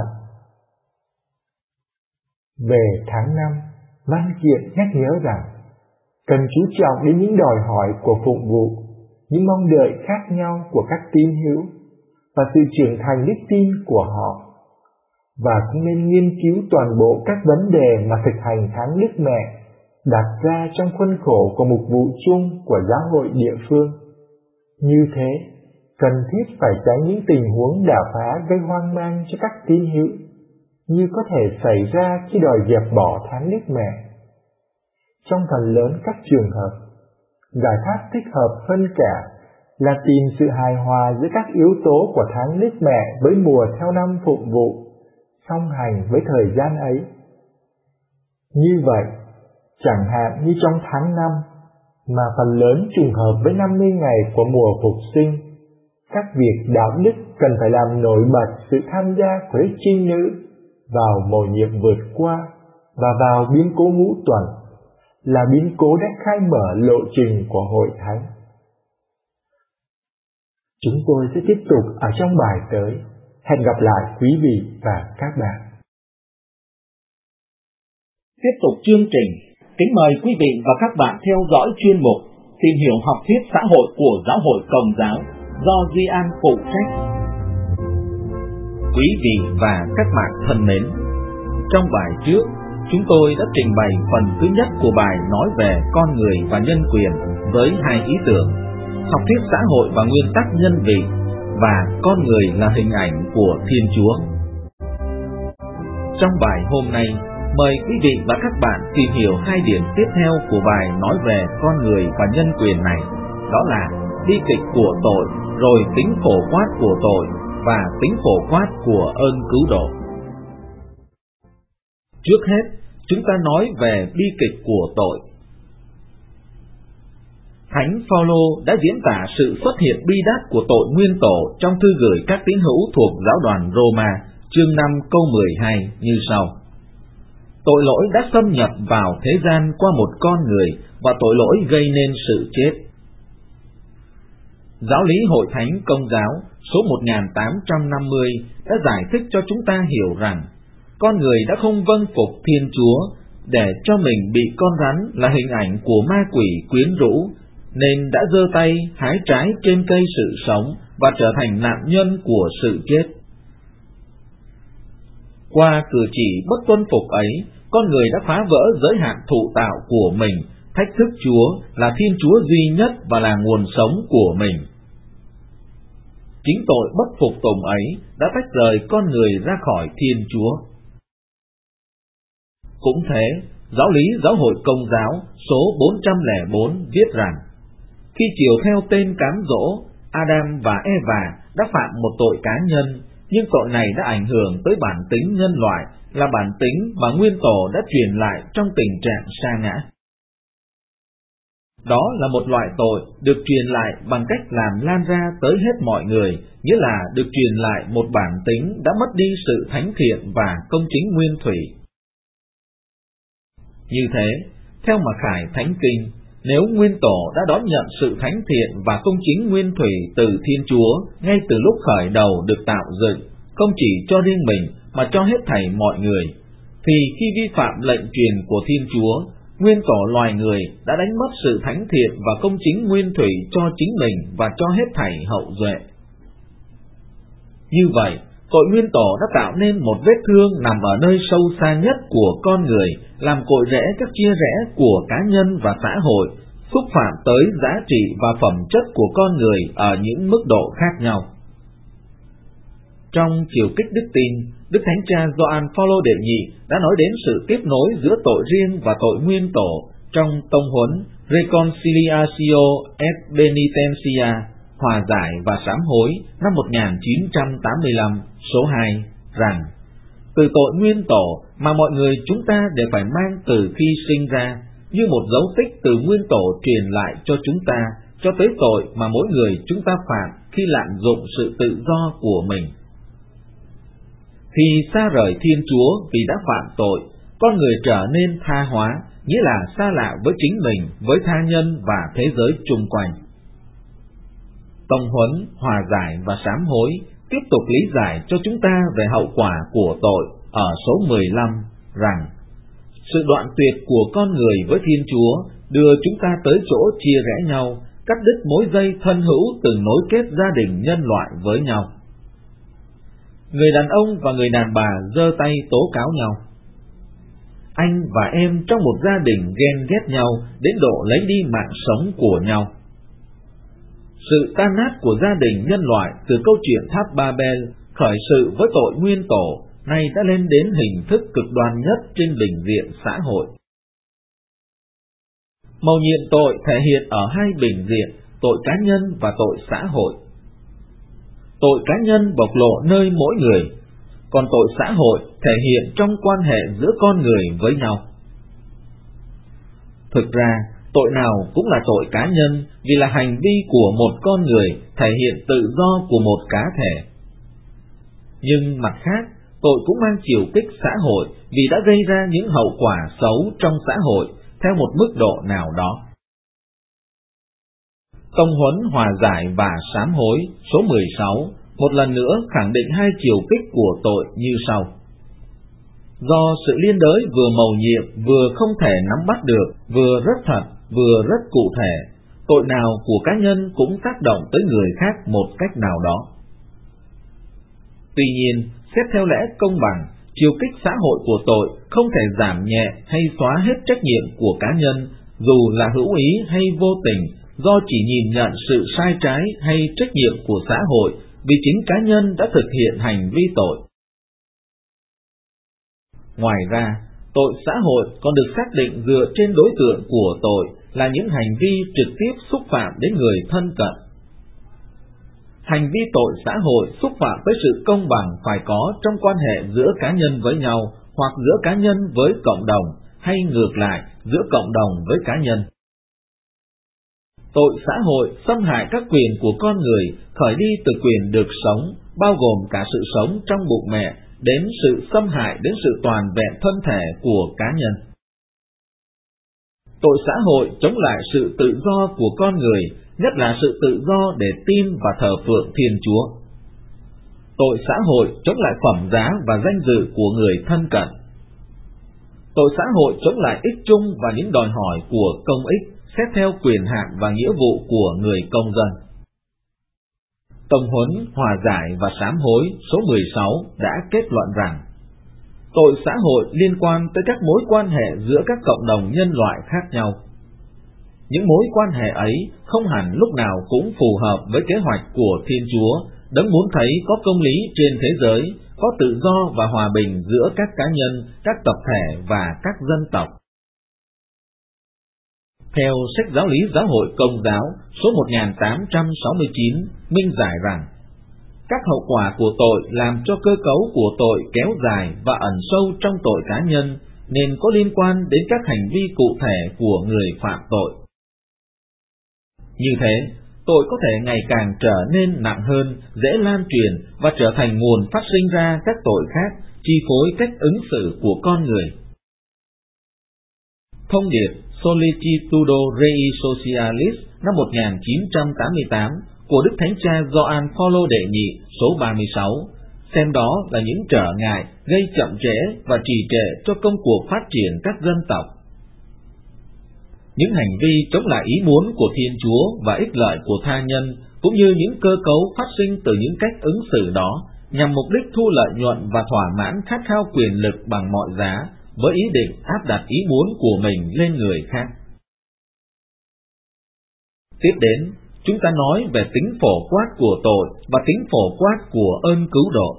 Về tháng 5, văn kiện nhắc nhớ rằng cần chú trọng đến những đòi hỏi của phụng vụ, những mong đợi khác nhau của các tín hữu và sự trưởng thành đức tin của họ, và cũng nên nghiên cứu toàn bộ các vấn đề mà thực hành tháng Đức Mẹ đặt ra trong khuôn khổ của mục vụ chung của giáo hội địa phương. Như thế, cần thiết phải tránh những tình huống đả phá gây hoang mang cho các tín hữu, như có thể xảy ra khi đòi dẹp bỏ tháng Đức Mẹ. Trong phần lớn các trường hợp, giải pháp thích hợp hơn cả là tìm sự hài hòa giữa các yếu tố của tháng Đức Mẹ với mùa theo năm phụng vụ, song hành với thời gian ấy. Như vậy, chẳng hạn như trong tháng 5, mà phần lớn trùng hợp với 50 ngày của mùa phục sinh, các việc đạo đức cần phải làm nổi bật sự tham gia của Đức Trinh Nữ vào mầu nhiệm vượt qua và vào biến cố ngũ tuần, là biến cố đã khai mở lộ trình của Hội Thánh. Chúng tôi sẽ tiếp tục ở trong bài tới. Hẹn gặp lại quý vị và các bạn. Tiếp tục chương trình, kính mời quý vị và các bạn theo dõi chuyên mục Tìm hiểu học thuyết xã hội của Giáo hội Công giáo do Duy An phụ trách. Quý vị và các bạn thân mến, trong bài trước, chúng tôi đã trình bày phần thứ nhất của bài nói về con người và nhân quyền với hai ý tưởng: học thuyết xã hội và nguyên tắc nhân vị, và con người là hình ảnh của Thiên Chúa. Trong bài hôm nay, mời quý vị và các bạn tìm hiểu hai điểm tiếp theo của bài nói về con người và nhân quyền này, đó là bi kịch của tội, rồi tính phổ quát của tội và tính phổ quát của ơn cứu độ. Trước hết, chúng ta nói về bi kịch của tội. Thánh Phaolô đã diễn tả sự xuất hiện bi đát của tội nguyên tổ trong thư gửi các tín hữu thuộc giáo đoàn Roma, chương 5 câu 12 như sau: tội lỗi đã xâm nhập vào thế gian qua một con người, và tội lỗi gây nên sự chết. Giáo lý Hội Thánh Công giáo số 1850 đã giải thích cho chúng ta hiểu rằng con người đã không vâng phục Thiên Chúa, để cho mình bị con rắn là hình ảnh của ma quỷ quyến rũ, nên đã giơ tay hái trái trên cây sự sống và trở thành nạn nhân của sự chết. Qua cử chỉ bất tuân phục ấy, con người đã phá vỡ giới hạn thụ tạo của mình, thách thức Chúa là Thiên Chúa duy nhất và là nguồn sống của mình. Chính tội bất phục tùng ấy đã tách rời con người ra khỏi Thiên Chúa. Cũng thế, giáo lý Giáo hội Công giáo số 404 viết rằng, khi chiều theo tên cám dỗ, Adam và Eva đã phạm một tội cá nhân, nhưng tội này đã ảnh hưởng tới bản tính nhân loại, là bản tính mà nguyên tổ đã truyền lại trong tình trạng sa ngã. Đó là một loại tội được truyền lại bằng cách làm lan ra tới hết mọi người, nghĩa là được truyền lại một bản tính đã mất đi sự thánh thiện và công chính nguyên thủy. Như thế, theo mặc khải Thánh Kinh, Nếu Nguyên Tổ đã đón nhận sự thánh thiện và công chính nguyên thủy từ Thiên Chúa ngay từ lúc khởi đầu được tạo dựng, không chỉ cho riêng mình mà cho hết thảy mọi người, thì khi vi phạm lệnh truyền của Thiên Chúa, Nguyên Tổ loài người đã đánh mất sự thánh thiện và công chính nguyên thủy cho chính mình và cho hết thảy hậu duệ. Như vậy, tội Nguyên Tổ đã tạo nên một vết thương nằm ở nơi sâu xa nhất của con người, làm cội rễ các chia rẽ của cá nhân và xã hội, xúc phạm tới giá trị và phẩm chất của con người ở những mức độ khác nhau. Trong chiều kích đức tin, Đức Thánh Cha Gioan Phaolô đệ nhị đã nói đến sự tiếp nối giữa tội riêng và tội Nguyên Tổ trong tông huấn Reconciliatio et Penitentia, hòa giải và sám hối năm 1985 số 2 rằng từ tội Nguyên Tổ mà mọi người chúng ta đều phải mang từ khi sinh ra, như một dấu tích từ Nguyên Tổ truyền lại cho chúng ta, cho tới tội mà mỗi người chúng ta phạm khi lạm dụng sự tự do của mình. Khi xa rời Thiên Chúa vì đã phạm tội, con người trở nên tha hóa, nghĩa là xa lạ với chính mình, với tha nhân và thế giới chung quanh. Tông huấn, hòa giải và sám hối tiếp tục lý giải cho chúng ta về hậu quả của tội ở số 15 rằng sự đoạn tuyệt của con người với Thiên Chúa đưa chúng ta tới chỗ chia rẽ nhau, cắt đứt mối dây thân hữu từng nối kết gia đình nhân loại với nhau. Người đàn ông và người đàn bà giơ tay tố cáo nhau. Anh và em trong một gia đình ghen ghét nhau đến độ lấy đi mạng sống của nhau. Sự tan nát của gia đình nhân loại từ câu chuyện tháp Babel khởi sự với tội Nguyên Tổ nay đã lên đến hình thức cực đoan nhất trên bình diện xã hội. Mầu nhiệm tội thể hiện ở hai bình diện, tội cá nhân và tội xã hội. Tội cá nhân bộc lộ nơi mỗi người, còn tội xã hội thể hiện trong quan hệ giữa con người với nhau. Thực ra, tội nào cũng là tội cá nhân vì là hành vi của một con người thể hiện tự do của một cá thể. Nhưng mặt khác, tội cũng mang chiều kích xã hội vì đã gây ra những hậu quả xấu trong xã hội theo một mức độ nào đó. Tông huấn hòa giải và sám hối số 16 một lần nữa khẳng định hai chiều kích của tội như sau. Do sự liên đới vừa mầu nhiệm vừa không thể nắm bắt được, vừa rất thật, vừa rất cụ thể, tội nào của cá nhân cũng tác động tới người khác một cách nào đó. Tuy nhiên, xét theo lẽ công bằng, chiều kích xã hội của tội không thể giảm nhẹ hay xóa hết trách nhiệm của cá nhân, dù là hữu ý hay vô tình, do chỉ nhìn nhận sự sai trái hay trách nhiệm của xã hội vì chính cá nhân đã thực hiện hành vi tội. Ngoài ra, tội xã hội còn được xác định dựa trên đối tượng của tội là những hành vi trực tiếp xúc phạm đến người thân cận. Hành vi tội xã hội xúc phạm tới sự công bằng phải có trong quan hệ giữa cá nhân với nhau hoặc giữa cá nhân với cộng đồng hay ngược lại giữa cộng đồng với cá nhân. Tội xã hội xâm hại các quyền của con người khởi đi từ quyền được sống, bao gồm cả sự sống trong bụng mẹ, đến sự xâm hại đến sự toàn vẹn thân thể của cá nhân. Tội xã hội chống lại sự tự do của con người, nhất là sự tự do để tin và thờ phượng Thiên Chúa. Tội xã hội chống lại phẩm giá và danh dự của người thân cận. Tội xã hội chống lại ích chung và những đòi hỏi của công ích, xét theo quyền hạn và nghĩa vụ của người công dân. Tông huấn, hòa giải và sám hối số 16 đã kết luận rằng tội xã hội liên quan tới các mối quan hệ giữa các cộng đồng nhân loại khác nhau. Những mối quan hệ ấy không hẳn lúc nào cũng phù hợp với kế hoạch của Thiên Chúa, đấng muốn thấy có công lý trên thế giới, có tự do và hòa bình giữa các cá nhân, các tập thể và các dân tộc. Theo sách giáo lý giáo hội Công giáo số 1869 minh giải rằng các hậu quả của tội làm cho cơ cấu của tội kéo dài và ẩn sâu trong tội cá nhân nên có liên quan đến các hành vi cụ thể của người phạm tội. Như thế, tội có thể ngày càng trở nên nặng hơn, dễ lan truyền và trở thành nguồn phát sinh ra các tội khác, chi phối cách ứng xử của con người. Thông điệp Solicitudo Rei Socialis năm 1988 của Đức Thánh Cha Gioan Phaolô đệ nhị số 36, xem đó là những trở ngại gây chậm trễ và trì trệ cho công cuộc phát triển các dân tộc. Những hành vi chống lại ý muốn của Thiên Chúa và ích lợi của tha nhân, cũng như những cơ cấu phát sinh từ những cách ứng xử đó, nhằm mục đích thu lợi nhuận và thỏa mãn khát khao quyền lực bằng mọi giá, với ý định áp đặt ý muốn của mình lên người khác. Tiếp đến, chúng ta nói về tính phổ quát của tội và tính phổ quát của ơn cứu độ.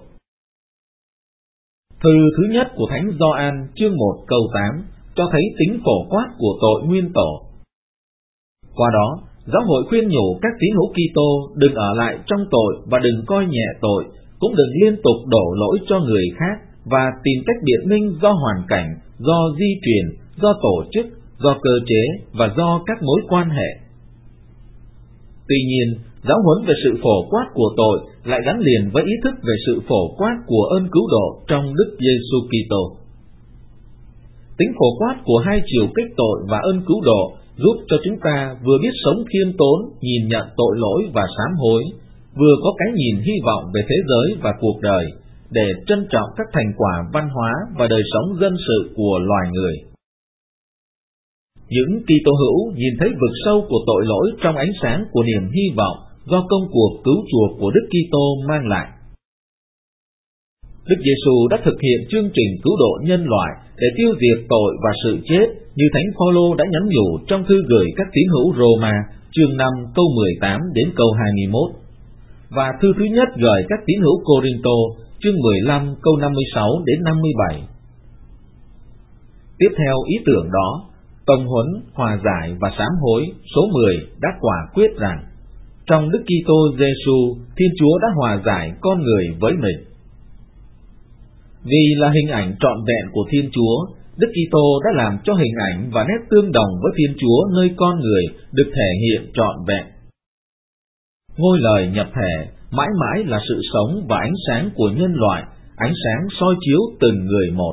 Thư thứ nhất của Thánh Gioan chương 1 câu 8 cho thấy tính phổ quát của tội nguyên tổ. Qua đó, giáo hội khuyên nhủ các tín hữu Kitô đừng ở lại trong tội và đừng coi nhẹ tội, cũng đừng liên tục đổ lỗi cho người khác và tìm cách biện minh do hoàn cảnh, do di truyền, do tổ chức, do cơ chế và do các mối quan hệ. Tuy nhiên, giáo huấn về sự phổ quát của tội lại gắn liền với ý thức về sự phổ quát của ơn cứu độ trong Đức Giêsu Kitô. Tính phổ quát của hai chiều kích tội và ơn cứu độ giúp cho chúng ta vừa biết sống khiêm tốn, nhìn nhận tội lỗi và sám hối, vừa có cái nhìn hy vọng về thế giới và cuộc đời, để trân trọng các thành quả văn hóa và đời sống dân sự của loài người. Những Kitô hữu nhìn thấy vực sâu của tội lỗi trong ánh sáng của niềm hy vọng do công cuộc cứu chuộc của Đức Kitô mang lại. Đức Giêsu đã thực hiện chương trình cứu độ nhân loại để tiêu diệt tội và sự chết, như Thánh Phaolô đã nhắn nhủ trong thư gửi các tín hữu Roma chương 5 câu 18 đến câu 21, và thư thứ nhất gửi các tín hữu Cô-rinh-tô chương 15 câu 56 đến 57. Tiếp theo ý tưởng đó, tông huấn, hòa giải và sám hối số 10 đã quả quyết rằng trong Đức Kitô Giêsu, Thiên Chúa đã hòa giải con người với mình. Vì là hình ảnh trọn vẹn của Thiên Chúa, Đức Kitô đã làm cho hình ảnh và nét tương đồng với Thiên Chúa nơi con người được thể hiện trọn vẹn. Ngôi lời nhập thể mãi mãi là sự sống và ánh sáng của nhân loại, ánh sáng soi chiếu từng người một.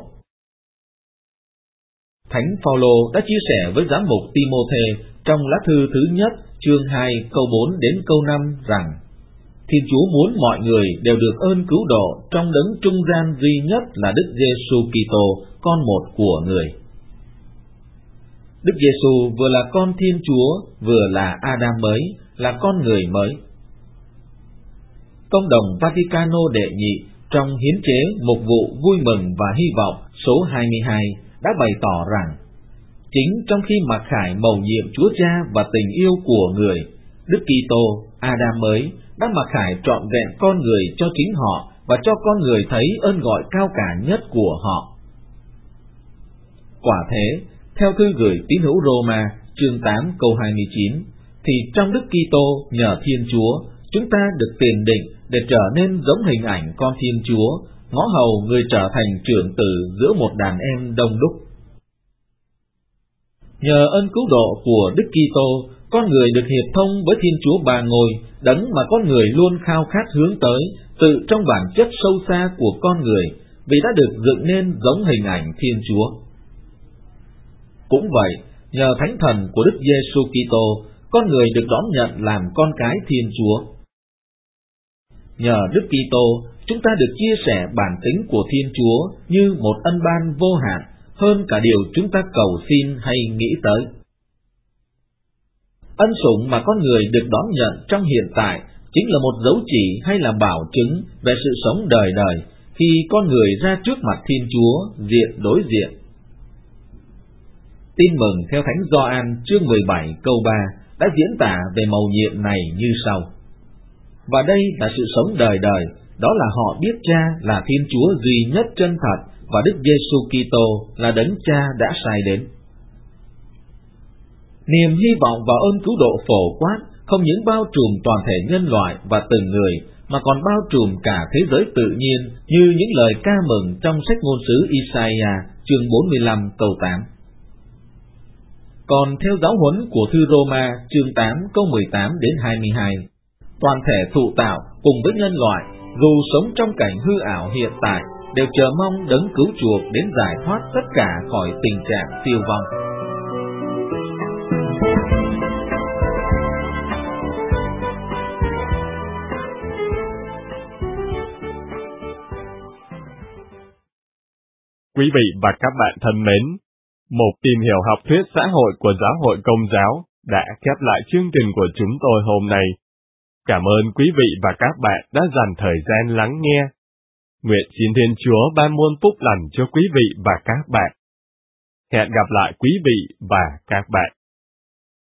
Thánh Phaolô đã chia sẻ với giám mục Ti-mô-thê trong lá thư thứ nhất chương 2 câu 4 đến câu 5 rằng Thiên Chúa muốn mọi người đều được ơn cứu độ trong đấng trung gian duy nhất là Đức Giêsu Kitô, con một của người. Đức Giêsu vừa là con Thiên Chúa, vừa là Adam mới, là con người mới. Công đồng Vaticano đệ nhị trong hiến chế mục vụ vui mừng và hy vọng số 22 đã bày tỏ rằng chính trong khi mặc khải mầu nhiệm Chúa Cha và tình yêu của người, Đức Kitô, Adam mới, đã mặc khải trọn vẹn con người cho chính họ và cho con người thấy ơn gọi cao cả nhất của họ. Quả thế, theo thư gửi tín hữu Roma chương 8 câu 29, thì trong Đức Kitô nhờ Thiên Chúa, chúng ta được tiền định để trở nên giống hình ảnh con Thiên Chúa, ngõ hầu người trở thành trưởng tử giữa một đàn em đông đúc. Nhờ ơn cứu độ của Đức Kitô, con người được hiệp thông với Thiên Chúa Ba Ngôi, đấng mà con người luôn khao khát hướng tới, tự trong bản chất sâu xa của con người, vì đã được dựng nên giống hình ảnh Thiên Chúa. Cũng vậy, nhờ Thánh Thần của Đức Giêsu Kitô, con người được đón nhận làm con cái Thiên Chúa. Nhờ Đức Kitô, chúng ta được chia sẻ bản tính của Thiên Chúa như một ân ban vô hạn, hơn cả điều chúng ta cầu xin hay nghĩ tới. Ân sủng mà con người được đón nhận trong hiện tại chính là một dấu chỉ hay là bảo chứng về sự sống đời đời khi con người ra trước mặt Thiên Chúa diện đối diện. Tin mừng theo Thánh Gioan chương 17 câu 3 đã diễn tả về mầu nhiệm này như sau. Và đây là sự sống đời đời, đó là họ biết Cha là Thiên Chúa duy nhất chân thật và Đức Giêsu Kitô là đấng Cha đã sai đến. Niềm hy vọng và ơn cứu độ phổ quát không những bao trùm toàn thể nhân loại và từng người, mà còn bao trùm cả thế giới tự nhiên như những lời ca mừng trong sách ngôn sứ Isaiah chương 45 câu 8. Còn theo giáo huấn của thư Roma chương 8 câu 18 đến 22, toàn thể thụ tạo cùng với nhân loại, dù sống trong cảnh hư ảo hiện tại, đều chờ mong đấng cứu chuộc đến giải thoát tất cả khỏi tình trạng tiêu vong. Quý vị và các bạn thân mến, một tìm hiểu học thuyết xã hội của Giáo hội Công giáo đã khép lại chương trình của chúng tôi hôm nay. Cảm ơn quý vị và các bạn đã dành thời gian lắng nghe. Nguyện xin Thiên Chúa ban muôn phúc lành cho quý vị và các bạn. Hẹn gặp lại quý vị và các bạn.